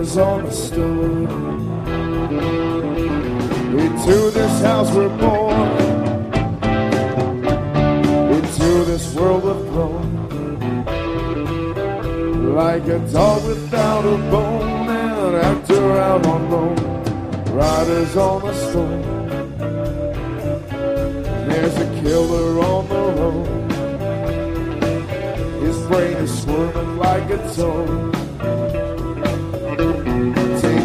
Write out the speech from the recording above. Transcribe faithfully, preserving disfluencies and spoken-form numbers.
riders on a stone. Into this house we're born, into this world we've grown. Like a dog without a bone, and an actor out on loan. Riders on a stone. There's a killer on the road. His brain is squirming like a toad.